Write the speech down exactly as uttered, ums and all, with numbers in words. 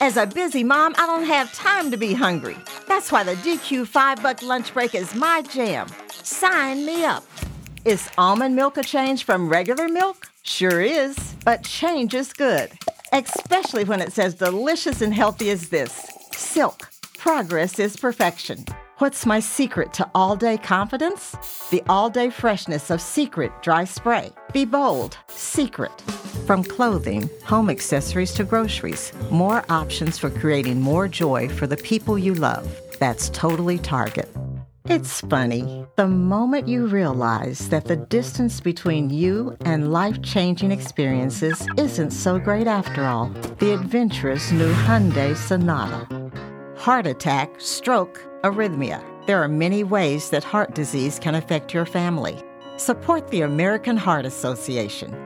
As a busy mom, I don't have time to be hungry. That's why the D Q five buck lunch break is my jam. Sign me up. Is almond milk a change from regular milk? Sure is, but change is good, especially when it says delicious and healthy as this. Silk. Progress is perfection. What's my secret to all-day confidence? The all-day freshness of Secret Dry Spray. Be bold. Secret. From clothing, home accessories to groceries, more options for creating more joy for the people you love. That's totally Target. It's funny. The moment you realize that the distance between you and life-changing experiences isn't so great after all. The adventurous new Hyundai Sonata. Heart attack, stroke, arrhythmia. There are many ways that heart disease can affect your family. Support the American Heart Association.